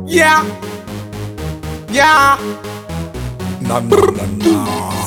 Yeah, yeah. Na na na na.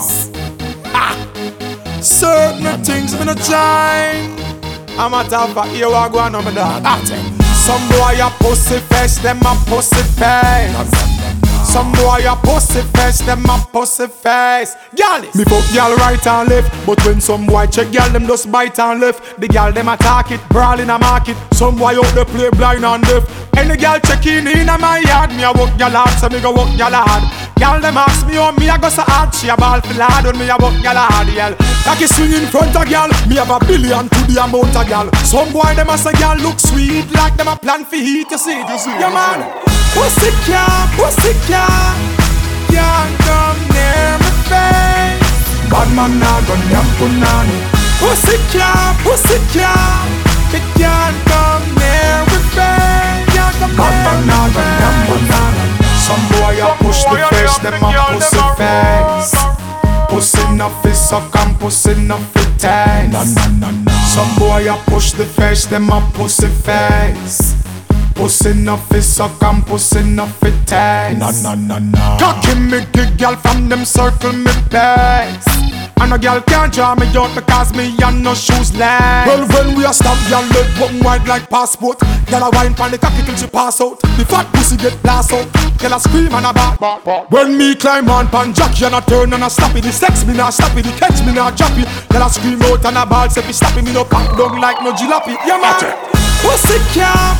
Certain things me no join. I'm a top of here, I go on my dog. Some boy a pussy face, them a pussy face. Some boy a pussy face, them a pussy face. Gyal, me fuck gyal right and left, but when some boy check gyal, them just bite and left. The gyal them attack it, brawl in a market. Some boy out there play blind and deaf. Any gyal check in a my yard, me a walk gyal hard, so me go walk gyal hard. Gyal them ask me how me a go so hard, she a ball for lad when me a walk gyal hard, gyal. Cocky swing in front of gyal, me have a billion to the amount of gyal. Some boy them a say gyal look sweet, like them a plan for heat, you see, yeah man. Pussy can't come near my face. Bad man nah gon' yam punani. Pussy can't, it can't come near my face. Bad man nah gon' yam punani. Some boy a push the face, them a pussy face. Pussy no fi suck and pussy no fi taste. Some boy a push the face, them a pussy face. Pussy no fi suck and pussy no fi taste. Cocky me good girl from them circle me place. And a girl can't draw me out because me and no shoes left. Well when we a stop girl leg button wide like passport. Girl a wine pon the cocky till she pass out. The fat pussy get blast out. Girl a scream and a bark. When me climb on pan jockey and a turn and a stop it. The sex me not stop it, the catch me not drop it. Girl a scream out and a ball say fi stop it. Me no pop down like no jalopy. Yeah man. Pussy can't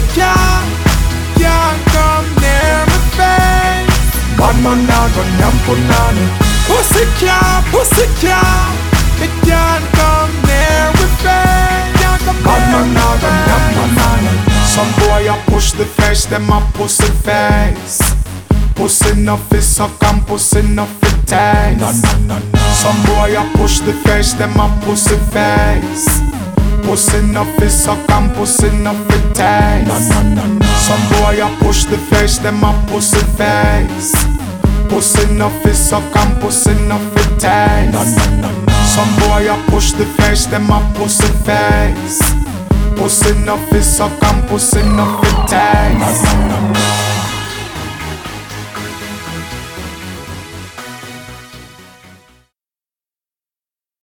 come near my face. Bad man nah gon' yam punani. Pussy can't, it can't come near my face. Bad man nah gon' yam punani. Some boy a push the face, them a pussy face. Pussy no fi suck and pussy no fi taste. Some boy a push the face, them a pussy face. Pussy no fi suck and pussy no fi taste. Some boy a push the face, them a pussy face. Pussy no fi suck and pussy no fi taste. Some boy a push the face, them a pussy face. Pussy no fi suck and pussy no fi taste.